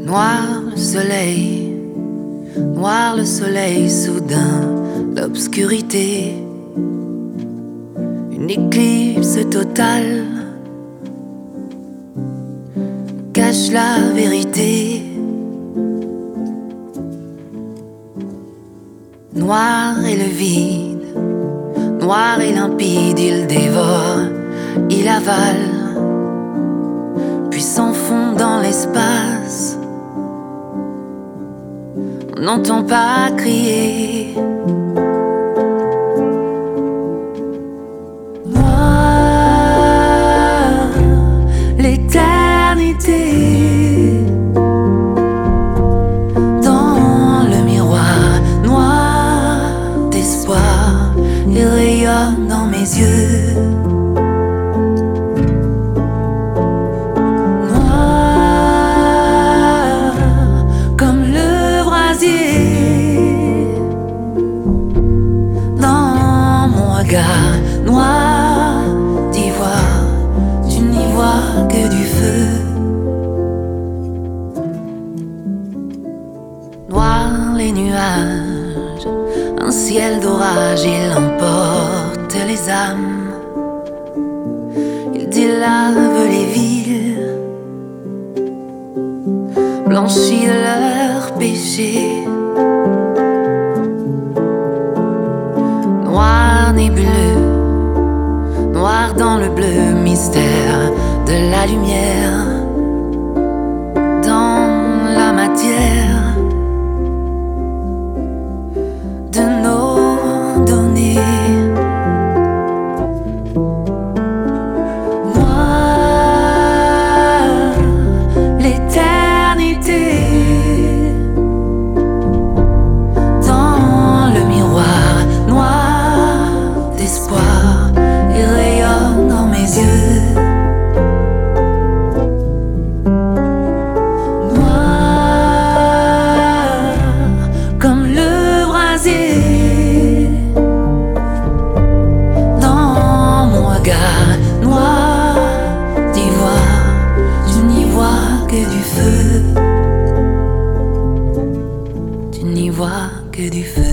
Noir le soleil, soudain, l'obscurité, une éclipse totale cache la vérité. Noir et le vide, noir et limpide, il dévore, il avale, puis s'enfond dans l'espace. On n'entend pas crier. Noir, l'éternité. Dans le miroir noir d'espoir, il rayonne dans mes yeux. Noir d'ivoire, tu n'y vois que du feu. Noir les nuages, un ciel d'orage, il emporte les âmes, il délave les villes, blanchit de leurs péchés. Noir nébuleux, noir dans le bleu, mystère de la lumière, dans la matière de nos données. Noir, l'éternité. Dans le miroir noir d'espoir, il rayonne dans mes yeux. Noir comme le brasier. Dans mon regard noir d'ivoire, tu n'y vois que du feu. Tu n'y vois que du feu.